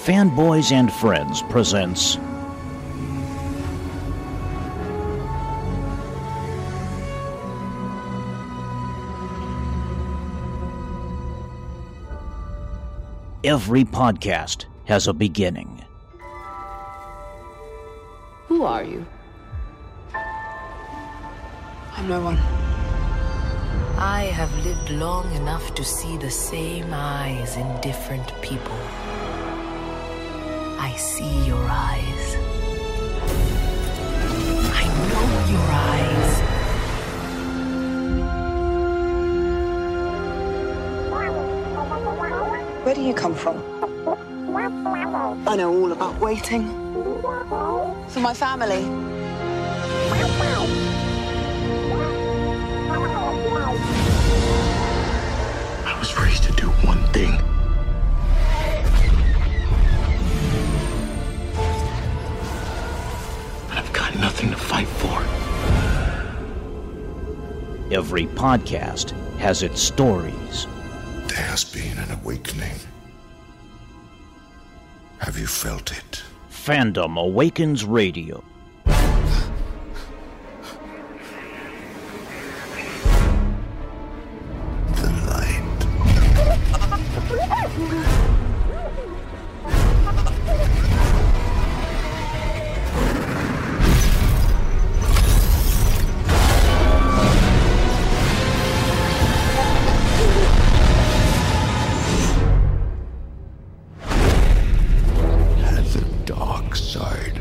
Fanboys and Friends presents Every podcast has a beginning. Who are you? I'm no one. I have lived long enough to see the same eyes in different people. I see your eyes. I know your eyes. Where do you come from? I know all about waiting. For my family. I was raised to do one thing. But I've got nothing to fight for. Every podcast has its stories. There has been an awakening. Have you felt it? Fandom Awakens Radio. The light. And the dark side.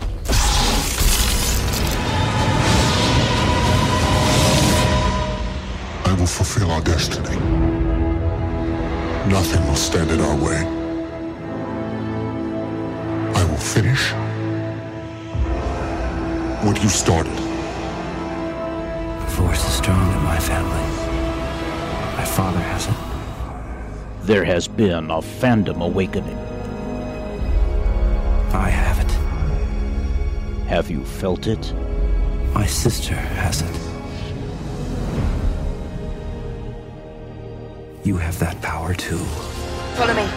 I will fulfill our destiny. Nothing will stand in our way. I will finish what you started. The Force is strong in my family. My father has it. There has been a fandom awakening. I have it. Have you felt it? My sister has it. You have that power too. Follow me.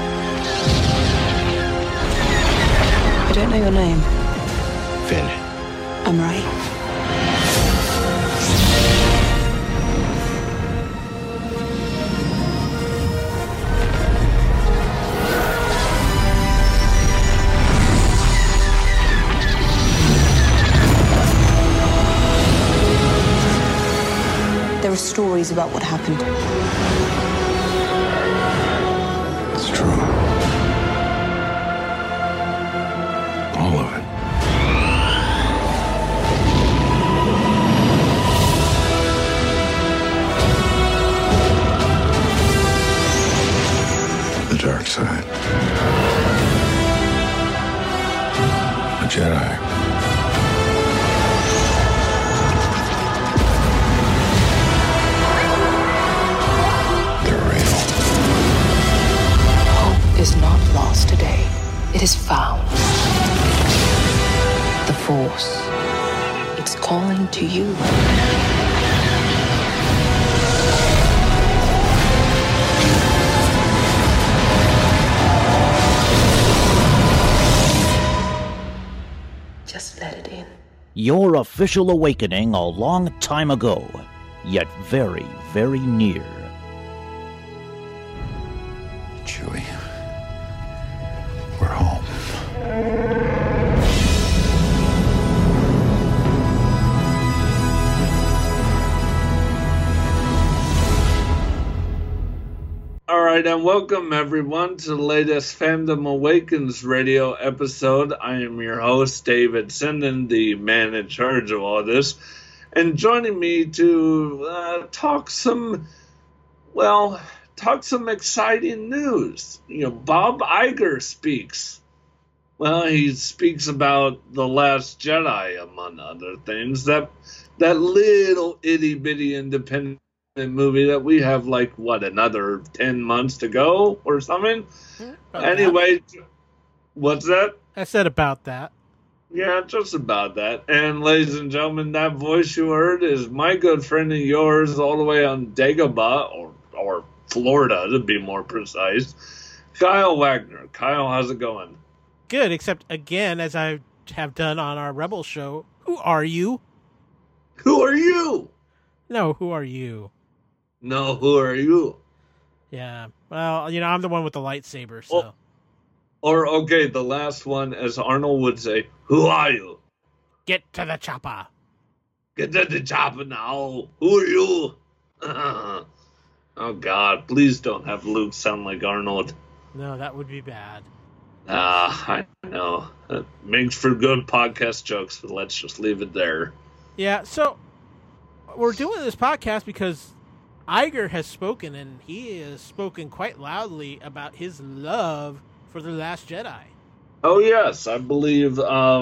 I don't know your name. Finn. I'm Rey. There are stories about what happened. It's true. All of it. The dark side. A Jedi. is not lost today. It is found. The Force. It's calling to you. Just let it in. Your official awakening a long time ago, yet very, very near. Chewie. We're home. All right, and welcome everyone to the latest Fandom Awakens radio episode. I am your host, David Sinden, the man in charge of all this. And joining me to talk some exciting news. Bob Iger speaks. Well, he speaks about The Last Jedi, among other things. That little itty-bitty independent movie that we have, another 10 months to go or something? Anyway, what's that? I said about that. Yeah, just about that. And ladies and gentlemen, that voice you heard is my good friend and yours all the way on Dagobah, or Florida to be more precise. Kyle Wagner. Kyle, how's it going? Good, except again, as I have done on our Rebel show, who are you? Who are you? No, who are you? No, who are you? Yeah, well, I'm the one with the lightsaber, so. Or, okay, the last one, as Arnold would say, who are you? Get to the chopper. Get to the chopper now. Who are you? Oh, God, please don't have Luke sound like Arnold. No, that would be bad. I know. It makes for good podcast jokes, but let's just leave it there. Yeah, so we're doing this podcast because Iger has spoken, and he has spoken quite loudly about his love for The Last Jedi. Oh, yes, I believe.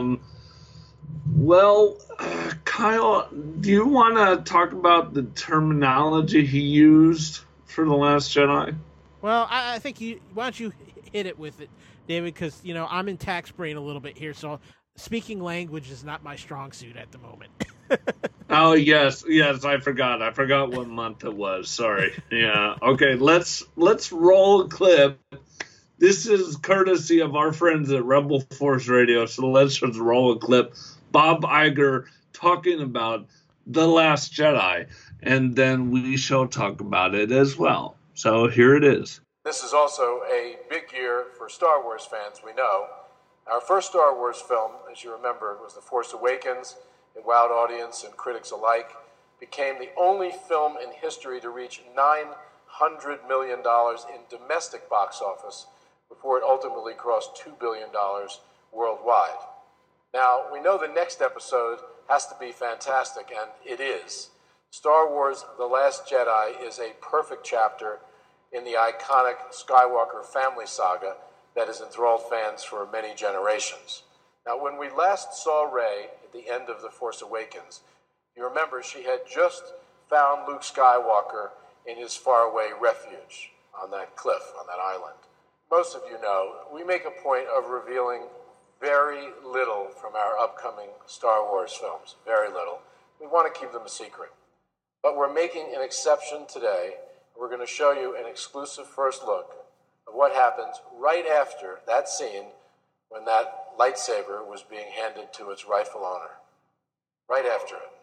Kyle, do you want to talk about the terminology he used for The Last Jedi? Well, I think why don't you hit it with it, David, because, I'm in tax brain a little bit here, so speaking language is not my strong suit at the moment. Oh, yes, I forgot. I forgot what month it was. Sorry. Yeah. Okay, let's roll a clip. This is courtesy of our friends at Rebel Force Radio, so let's just roll a clip. Bob Iger talking about The Last Jedi, and then we shall talk about it as well. So here it is. This is also a big year for Star Wars fans, we know. Our first Star Wars film, as you remember, was The Force Awakens. It wowed audience and critics alike, became the only film in history to reach $900 million in domestic box office before it ultimately crossed $2 billion worldwide. Now, we know the next episode has to be fantastic, and it is. Star Wars The Last Jedi is a perfect chapter in the iconic Skywalker family saga that has enthralled fans for many generations. Now, when we last saw Rey at the end of The Force Awakens, you remember she had just found Luke Skywalker in his faraway refuge on that cliff, on that island. Most of you know, we make a point of revealing very little from our upcoming Star Wars films, very little. We want to keep them a secret. But we're making an exception today. We're going to show you an exclusive first look of what happens right after that scene when that lightsaber was being handed to its rightful owner. Right after it.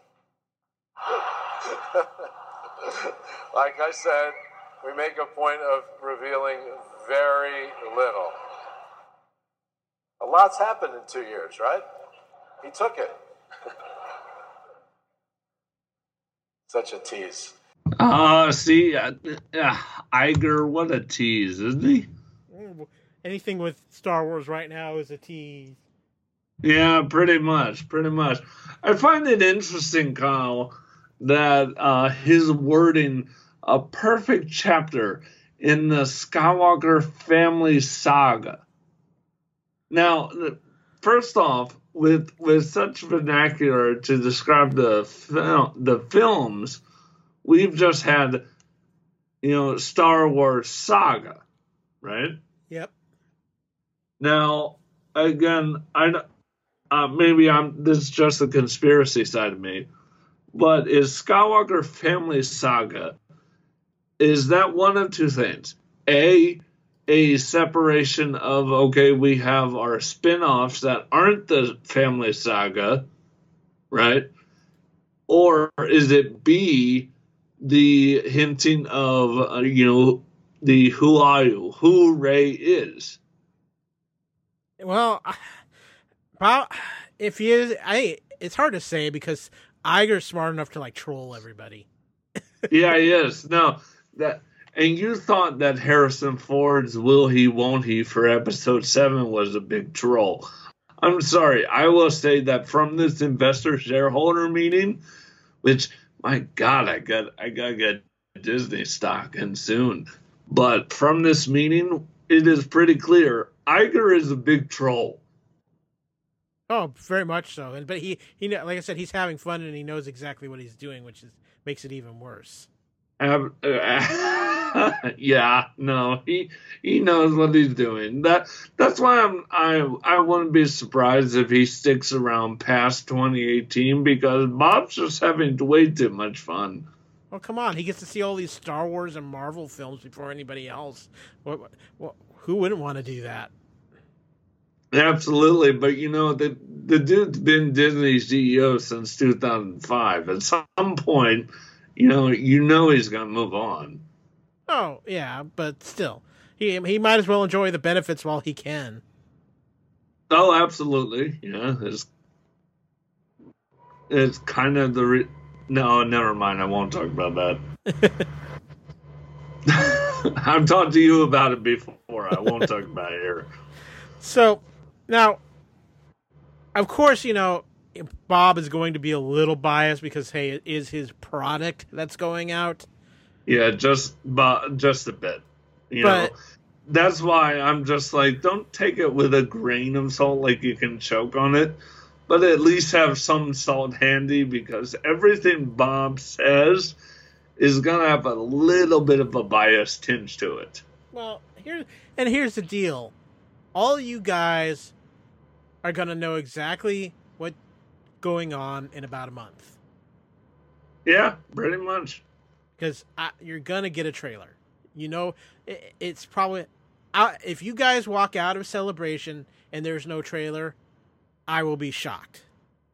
Like I said, we make a point of revealing very little. A lot's happened in 2 years, right? He took it. Such a tease. Iger, what a tease, isn't he? Anything with Star Wars right now is a tease. Yeah, pretty much. I find it interesting, Kyle, that his wording, a perfect chapter in the Skywalker family saga. Now, first off, with such vernacular to describe the films, we've just had, Star Wars saga, right? Yep. Now, again, this is just the conspiracy side of me, but is Skywalker family saga, is that one of two things? A separation of, okay, we have our spin-offs that aren't the family saga, right? Or is it B, the hinting of, the who are you, who Rey is? Well, it's hard to say because Iger's smart enough to troll everybody. Yeah, he is. No, and you thought that Harrison Ford's "Will He, Won't He" for Episode 7 was a big troll. I'm sorry. I will say that from this investor shareholder meeting, which, my God, I gotta get Disney stock and soon. But from this meeting, it is pretty clear Iger is a big troll. Oh, very much so. But he like I said, he's having fun and he knows exactly what he's doing, which makes it even worse. Yeah, no, he knows what he's doing. That's why I wouldn't be surprised if he sticks around past 2018 because Bob's just having way too much fun. Well, come on. He gets to see all these Star Wars and Marvel films before anybody else. Who wouldn't want to do that? Absolutely, but the dude's been Disney's CEO since 2005. At some point, he's going to move on. Oh yeah, but still, he might as well enjoy the benefits while he can. Oh, absolutely. Yeah, it's kind of no, never mind. I won't talk about that. I've talked to you about it before. I won't talk about it here. So, now, of course, Bob is going to be a little biased because, hey, it is his product that's going out. Yeah, just a bit. That's why I'm just like, don't take it with a grain of salt like you can choke on it, but at least have some salt handy, because everything Bob says is going to have a little bit of a bias tinge to it. Well, here's the deal. All you guys are going to know exactly what's going on in about a month. Yeah, pretty much. Because you're going to get a trailer. It's probably... if you guys walk out of Celebration and there's no trailer, I will be shocked.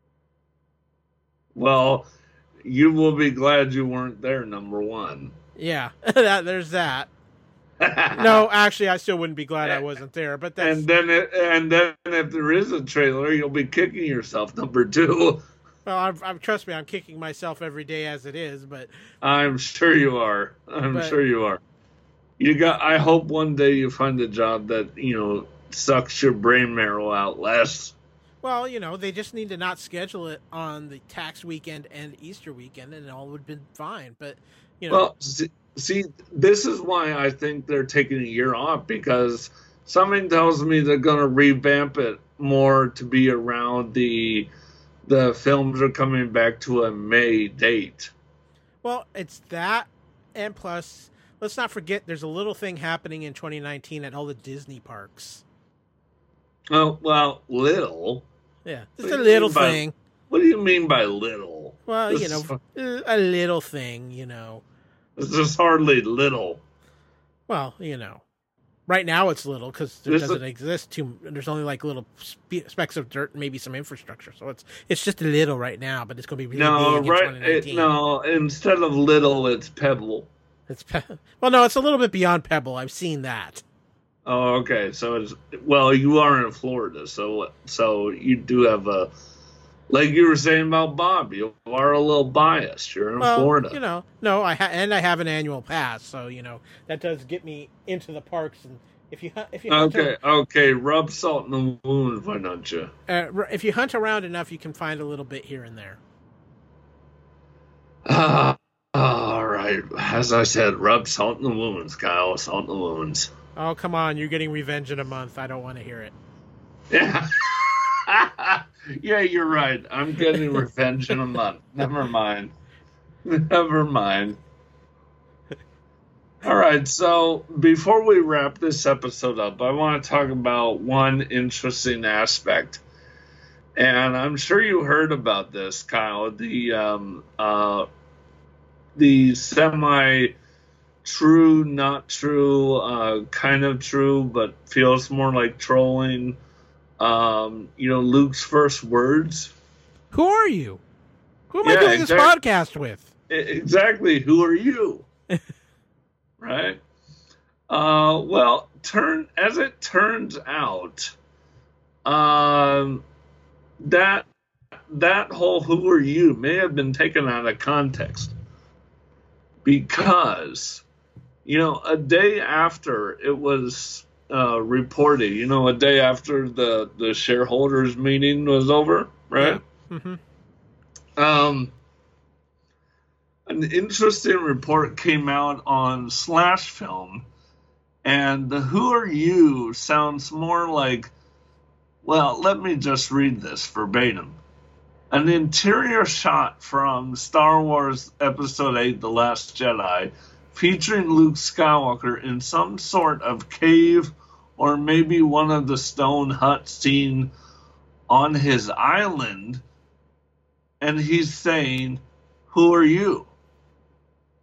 Well, you will be glad you weren't there, number one. Yeah, there's that. No, actually, I still wouldn't be glad I wasn't there. But that's... And then if there is a trailer, you'll be kicking yourself, number two. Well, trust me, I'm kicking myself every day as it is, but... I'm sure you are. Sure you are. I hope one day you find a job that, sucks your brain marrow out less. Well, they just need to not schedule it on the tax weekend and Easter weekend, and it all would have been fine. But, Well, see, this is why I think they're taking a year off, because something tells me they're going to revamp it more to be around the films are coming back to a May date. Well, it's that, and plus, let's not forget there's a little thing happening in 2019 at all the Disney parks. Oh, well, little? Yeah, just a little thing. What do you mean by little? Well, a little thing, It's just hardly little. Well, right now it's little because there doesn't exist there's only like little specks of dirt and maybe some infrastructure. So it's just a little right now, but it's going to be really big in 2019. Instead of little, it's Pebble. Well, no, it's a little bit beyond Pebble. I've seen that. Oh, okay. So you are in Florida, so you do have a, like you were saying about Bob, you are a little biased. You're in Florida. No, I have an annual pass, so that does get me into the parks. And if you okay, rub salt in the wound, why don't you? If you hunt around enough, you can find a little bit here and there. All right. As I said, rub salt in the wounds, Kyle. Salt in the wounds. Oh, come on. You're getting revenge in a month. I don't want to hear it. Yeah. Yeah, you're right. I'm getting revenge in a month. Never mind. All right. So before we wrap this episode up, I want to talk about one interesting aspect. And I'm sure you heard about this, Kyle. The semi-true, not true, kind of true, but feels more like trolling. Luke's first words. Who are you? Who am I doing this podcast with? Exactly. Who are you? Right? Well, as it turns out, that whole "who are you" may have been taken out of context. Because, a day after it was reported, a day after the shareholders meeting was over, right? Yeah. Mm-hmm. An interesting report came out on Slash Film, and the "who are you" sounds more like, well, let me just read this verbatim. An interior shot from Star Wars Episode 8, The Last Jedi, featuring Luke Skywalker in some sort of cave or maybe one of the stone huts seen on his island, and he's saying, "Who are you?"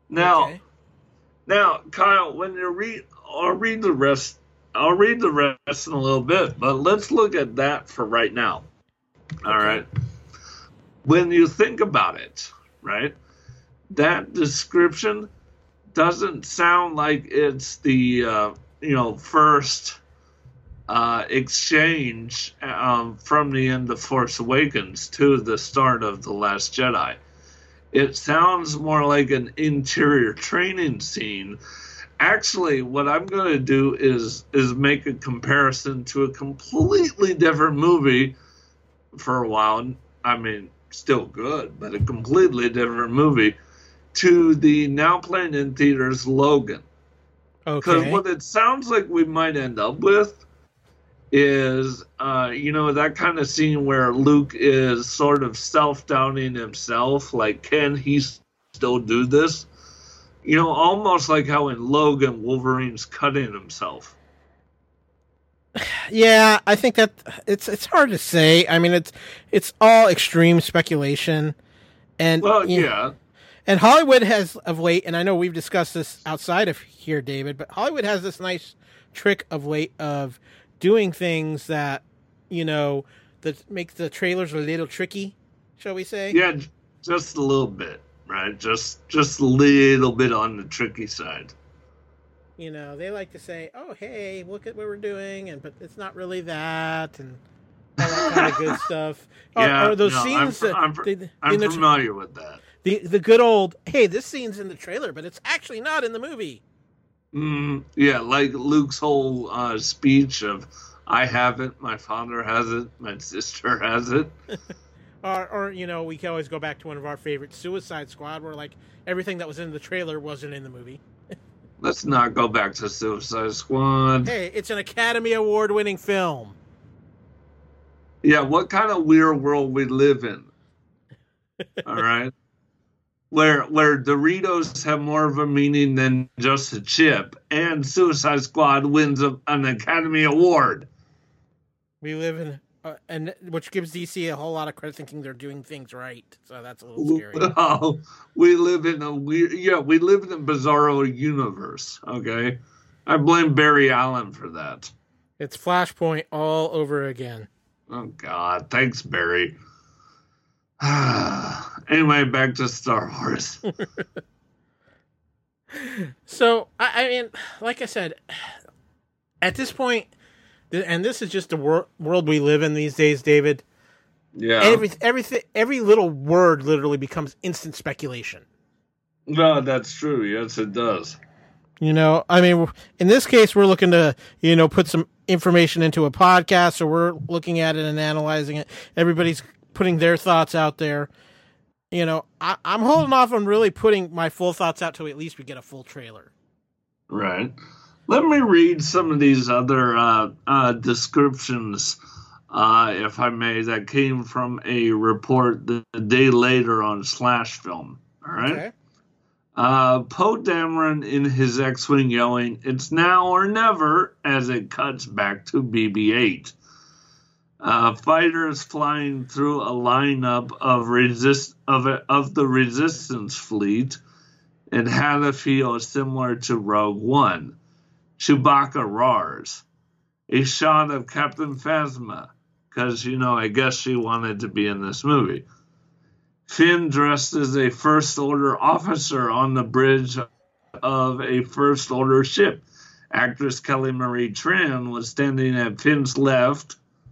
Now, Kyle, when you read, I'll read the rest in a little bit, but let's look at that for right now. All right. When you think about it, right, that description doesn't sound like it's the first exchange from the end of Force Awakens to the start of The Last Jedi. It sounds more like an interior training scene. Actually, what I'm going to do is make a comparison to a completely different movie for a while. I mean, still good, but a completely different movie to the now playing in theaters Logan. Because what it sounds like we might end up with is, that kind of scene where Luke is sort of self-doubting himself, like, can he still do this? Almost like how in Logan, Wolverine's cutting himself. Yeah, I think that it's hard to say. I mean, it's all extreme speculation. And and Hollywood has of late, and I know we've discussed this outside of here, David, but Hollywood has this nice trick of late of doing things that, that make the trailers a little tricky, shall we say? Yeah, just a little bit, right? Just a little bit on the tricky side. They like to say, "Oh, hey, look at what we're doing," but it's not really that, and all that kind of good stuff. Yeah, or those scenes. I'm familiar with that. The good old, hey, this scene's in the trailer, but it's actually not in the movie. Yeah, like Luke's whole speech of, I have it, my father has it, my sister has it. or we can always go back to one of our favorites, Suicide Squad, where like everything that was in the trailer wasn't in the movie. Let's not go back to Suicide Squad. Hey, it's an Academy Award-winning film. Yeah, what kind of weird world we live in? All right. Where Doritos have more of a meaning than just a chip, and Suicide Squad wins an Academy Award. We live in, and which gives DC a whole lot of credit, thinking they're doing things right. So that's a little scary. Oh, we live in a weird, we live in a bizarro universe. Okay, I blame Barry Allen for that. It's Flashpoint all over again. Oh God, thanks, Barry. Anyway, back to Star Wars. So, I mean, like I said, at this point, and this is just the world we live in these days, David. Yeah. Every little word literally becomes instant speculation. No, that's true. Yes, it does. I mean, in this case, we're looking to, put some information into a podcast, so we're looking at it and analyzing it. Everybody's putting their thoughts out there. I'm holding off on really putting my full thoughts out till at least we get a full trailer. Right. Let me read some of these other descriptions, if I may, that came from a report the day later on Slash Film. All right. Okay. Poe Dameron in his X-Wing yelling, "It's now or never," as it cuts back to BB-8. Fighters flying through a lineup of the Resistance fleet and had a feel similar to Rogue One. Chewbacca roars. A shot of Captain Phasma, because, I guess she wanted to be in this movie. Finn dressed as a First Order officer on the bridge of a First Order ship. Actress Kelly Marie Tran was standing at Finn's left.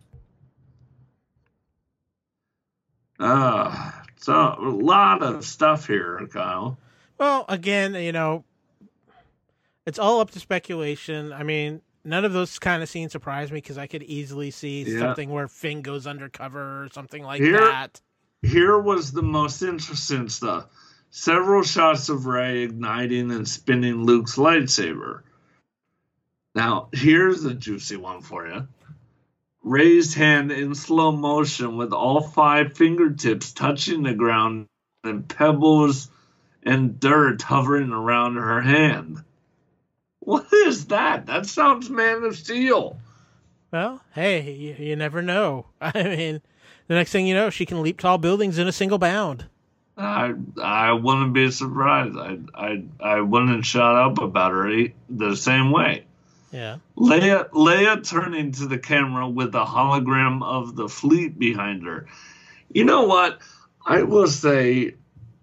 So a lot of stuff here, Kyle. Well, again, it's all up to speculation. I mean, none of those kind of scenes surprise me because I could easily see something where Finn goes undercover or something like that. Here was the most interesting stuff. Several shots of Rey igniting and spinning Luke's lightsaber. Now, here's a juicy one for you. Rey's hand in slow motion with all 5 fingertips touching the ground and pebbles and dirt hovering around her hand. What is that? That sounds Man of Steel. Well, hey, you never know. I mean, the next thing you know, she can leap tall buildings in a single bound. I wouldn't be surprised. I wouldn't shut up about her the same way. Yeah. Leia turning to the camera with a hologram of the fleet behind her. You know what? I will say,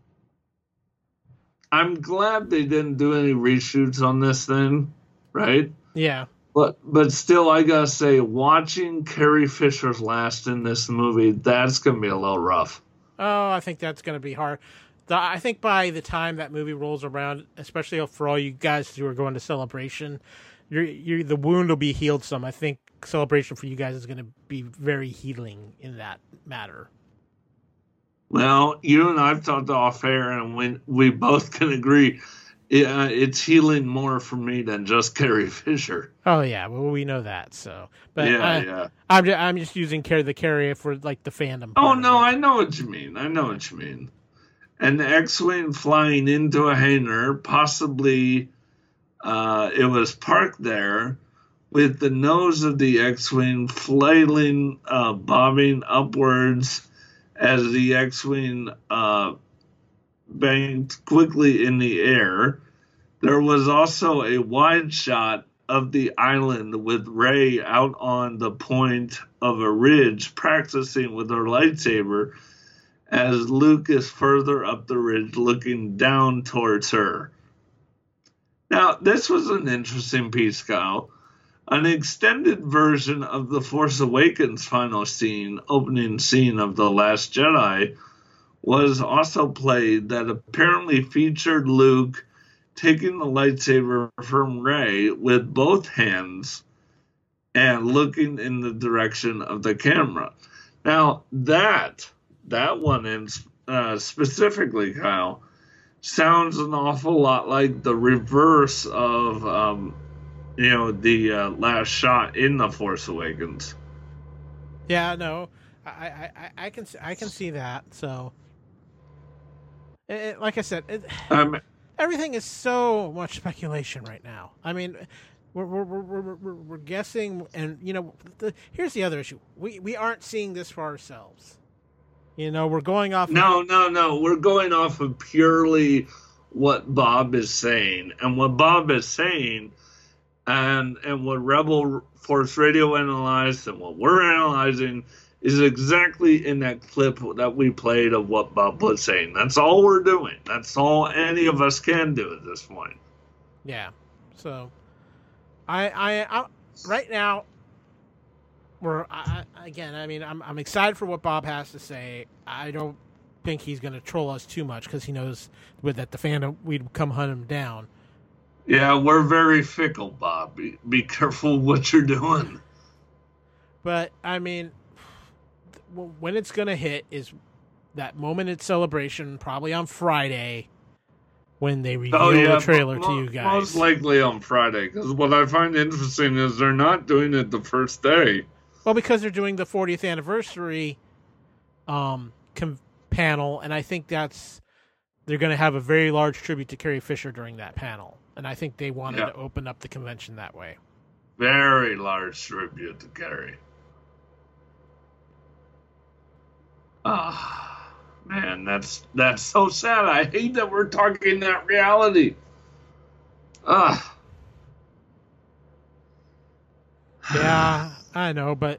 I'm glad they didn't do any reshoots on this thing, right? Yeah. But still, I gotta say, watching Carrie Fisher's last in this movie, that's gonna be a little rough. Oh, I think that's gonna be hard. I think by the time that movie rolls around, especially for all you guys who are going to Celebration, the wound will be healed some. I think Celebration for you guys is going to be very healing in that matter. Well, you and I've talked off air, and we both can agree it's healing more for me than just Carrie Fisher. Oh yeah, well we know that. So, but yeah. I'm just using the Carrie for like the fandom. Oh no, I know what you mean. And the X-wing flying into a hangar, possibly. It was parked there with the nose of the X-wing flailing, bobbing upwards as the X-wing banked quickly in the air. There was also a wide shot of the island with Rey out on the point of a ridge practicing with her lightsaber as Luke is further up the ridge looking down towards her. Now, this was an interesting piece, Kyle. An extended version of The Force Awakens final scene, opening scene of The Last Jedi, was also played that apparently featured Luke taking the lightsaber from Rey with both hands and looking in the direction of the camera. Now, that one specifically, Kyle, sounds an awful lot like the reverse of, the last shot in The Force Awakens. Yeah, no, I can see that. So, like I said, everything is so much speculation right now. I mean, we're guessing, and here's the other issue: we aren't seeing this for ourselves. We're going off. No. We're going off of purely what Bob is saying, and what Bob is saying, and what Rebel Force Radio analyzed, and what we're analyzing is exactly in that clip that we played of what Bob was saying. That's all we're doing. That's all any of us can do at this point. Yeah. So, I right now. I'm excited for what Bob has to say. I don't think he's going to troll us too much because he knows that the fandom, we'd come hunt him down. Yeah, we're very fickle, Bob. Be careful what you're doing. But, I mean, when it's going to hit is that moment at Celebration, probably on Friday, when they reveal the trailer to you guys. Most likely on Friday, because what I find interesting is they're not doing it the first day. Well, because they're doing the 40th anniversary panel, and I think they're going to have a very large tribute to Carrie Fisher during that panel. And I think they wanted to open up the convention that way. Very large tribute to Carrie. Man, that's so sad. I hate that we're talking that reality. Yeah, I know, but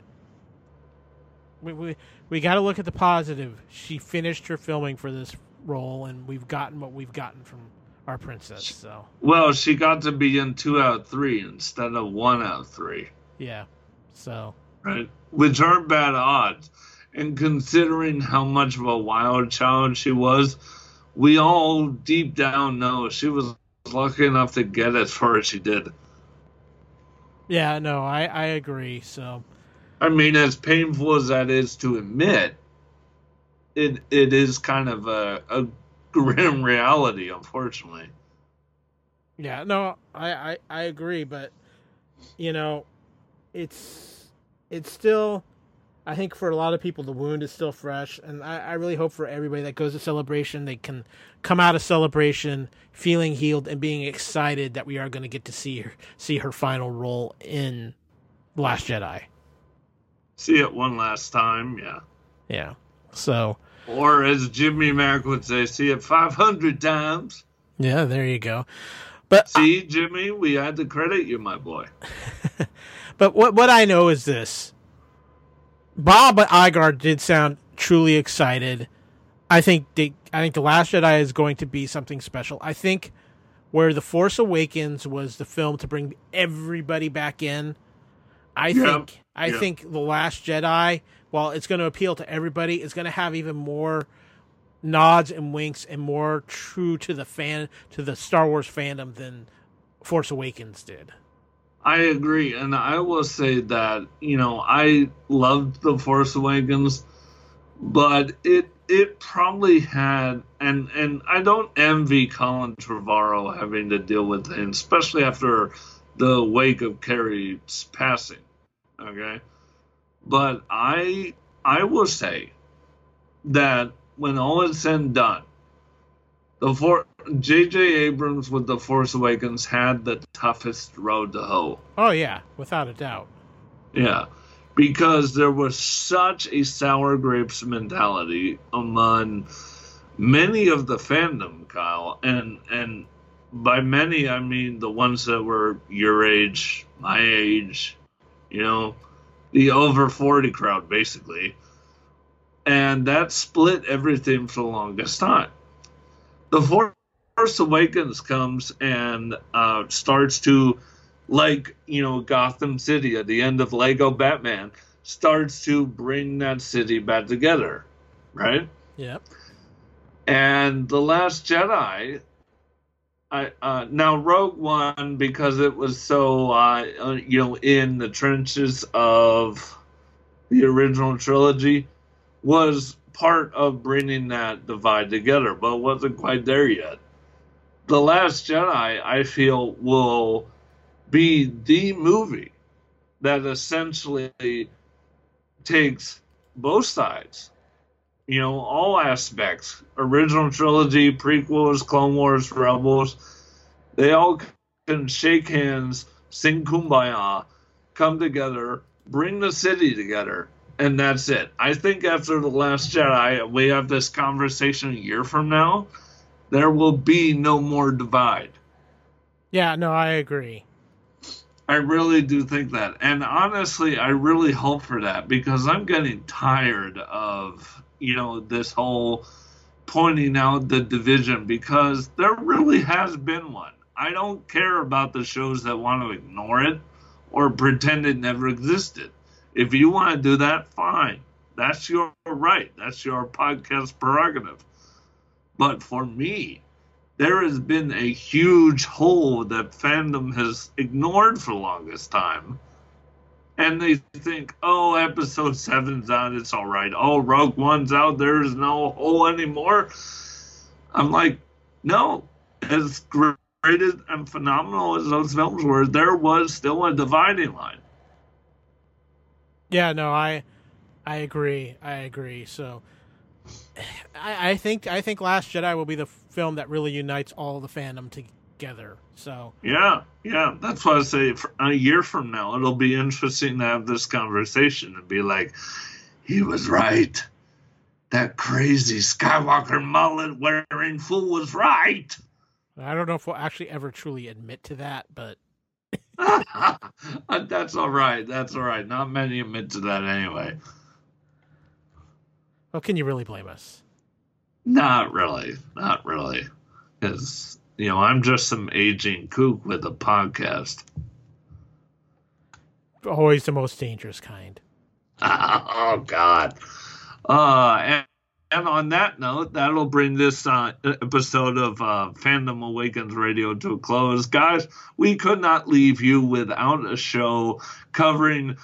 we got to look at the positive. She finished her filming for this role, and we've gotten what we've gotten from our princess. So, well, she got to be in 2 out of 3 instead of 1 out of 3. Yeah, so right, which aren't bad odds. And considering how much of a wild child she was, we all deep down know she was lucky enough to get as far as she did. Yeah, no, I agree. So, I mean, as painful as that is to admit, it is kind of a grim reality, unfortunately. Yeah, no, I agree, but it's still, I think for a lot of people the wound is still fresh, and I really hope for everybody that goes to Celebration they can come out of Celebration feeling healed and being excited that we are going to get to see her final role in Last Jedi. See it one last time, yeah. Yeah. So, Or as Jimmy Mack would say, see it 500 times. Yeah, there you go. But see, Jimmy, we had to credit you, my boy. But what I know is this. Bob Iger did sound truly excited. I think The Last Jedi is going to be something special. I think where The Force Awakens was the film to bring everybody back in, I think The Last Jedi, while it's going to appeal to everybody, it's going to have even more nods and winks and more true to the Star Wars fandom than Force Awakens did. I agree, and I will say that, I loved The Force Awakens, but it probably had, and I don't envy Colin Trevorrow having to deal with it, especially after the wake of Carrie's passing, okay? But I will say that when all is said and done, J.J. Abrams with The Force Awakens had the toughest road to hoe. Oh, yeah, without a doubt. Yeah, because there was such a sour grapes mentality among many of the fandom, Kyle, and by many, I mean the ones that were your age, my age, the over 40 crowd, basically. And that split everything for the longest time. The Force Awakens comes and starts to, Gotham City at the end of Lego Batman, starts to bring that city back together, right? Yep. And The Last Jedi, now Rogue One, because it was so, in the trenches of the original trilogy, was part of bringing that divide together, but wasn't quite there yet. The Last Jedi, I feel, will be the movie that essentially takes both sides, all aspects, original trilogy, prequels, Clone Wars, Rebels, they all can shake hands, sing Kumbaya, come together, bring the city together. And that's it. I think after The Last Jedi, we have this conversation a year from now, there will be no more divide. Yeah, no, I agree. I really do think that. And honestly, I really hope for that, because I'm getting tired of, this whole pointing out the division, because there really has been one. I don't care about the shows that want to ignore it or pretend it never existed. If you want to do that, fine. That's your right. That's your podcast prerogative. But for me, there has been a huge hole that fandom has ignored for the longest time. And they think, oh, episode 7's out, it's all right. Oh, Rogue One's out, there's no hole anymore. I'm like, no. As great and phenomenal as those films were, there was still a dividing line. Yeah, no, I agree. So I think Last Jedi will be the film that really unites all the fandom together. So yeah, that's why I say for a year from now it'll be interesting to have this conversation and be like, he was right. That crazy Skywalker mullet wearing fool was right. I don't know if we'll actually ever truly admit to that, but. That's all right. Not many admit to that anyway. Well, can you really blame us? Not really. Because, I'm just some aging kook with a podcast. Always the most dangerous kind. Oh, God. And on that note, that'll bring this episode of Fandom Awakens Radio to a close. Guys, we could not leave you without a show covering,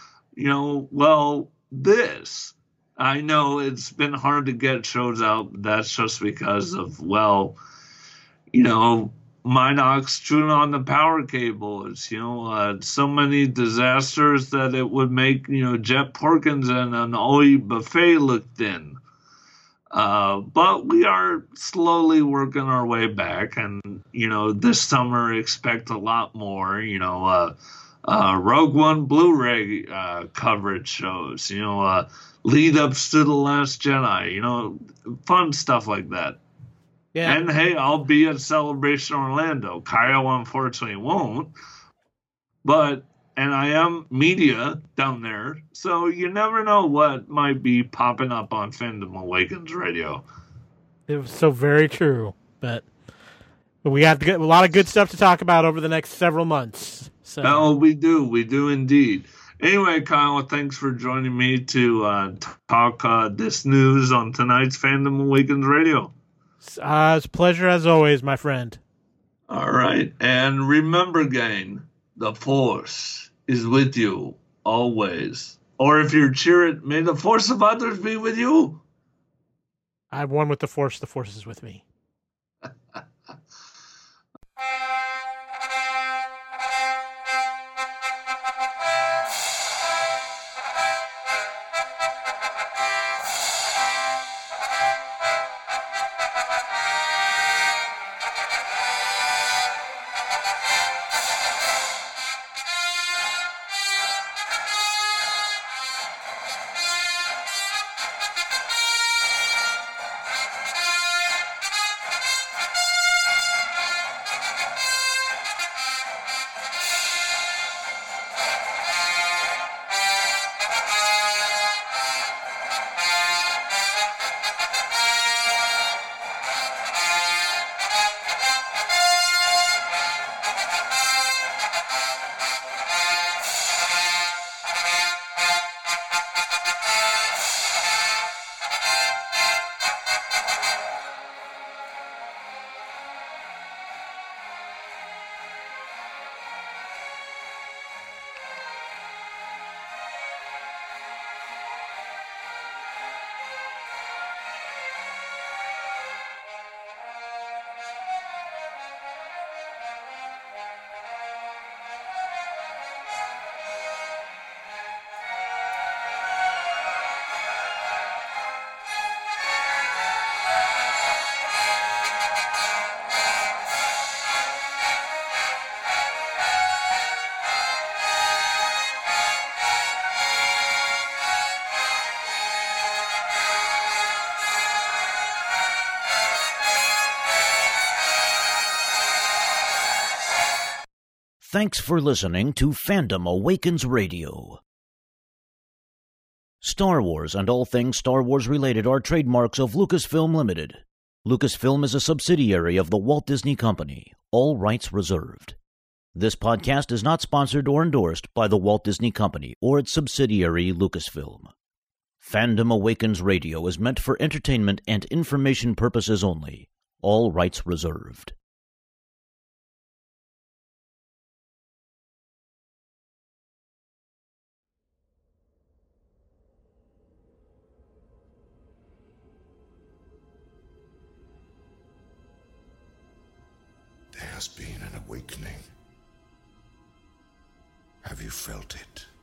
this. I know it's been hard to get shows out. That's just because of, Minox chewing on the power cables, so many disasters that it would make, Jet Porkins and an Oi buffet look thin. But we are slowly working our way back, and this summer expect a lot more. Rogue One Blu-ray coverage shows, lead-ups to The Last Jedi, fun stuff like that. Yeah. And, hey, I'll be at Celebration Orlando. Kyle, unfortunately, won't. And I am media down there, so you never know what might be popping up on Fandom Awakens Radio. It was so very true, but we have a lot of good stuff to talk about over the next several months. So. No, we do indeed. Anyway, Kyle, thanks for joining me to talk this news on tonight's Fandom Awakens Radio. It's a pleasure as always, my friend. All right, and remember, gang, the Force is with you always. Or if you're cheering, may the force of others be with you. I'm one with the Force is with me. Thanks for listening to Fandom Awakens Radio. Star Wars and all things Star Wars related are trademarks of Lucasfilm Limited. Lucasfilm is a subsidiary of the Walt Disney Company. All rights reserved. This podcast is not sponsored or endorsed by the Walt Disney Company or its subsidiary Lucasfilm. Fandom Awakens Radio is meant for entertainment and information purposes only. All rights reserved. There has been an awakening. Have you felt it?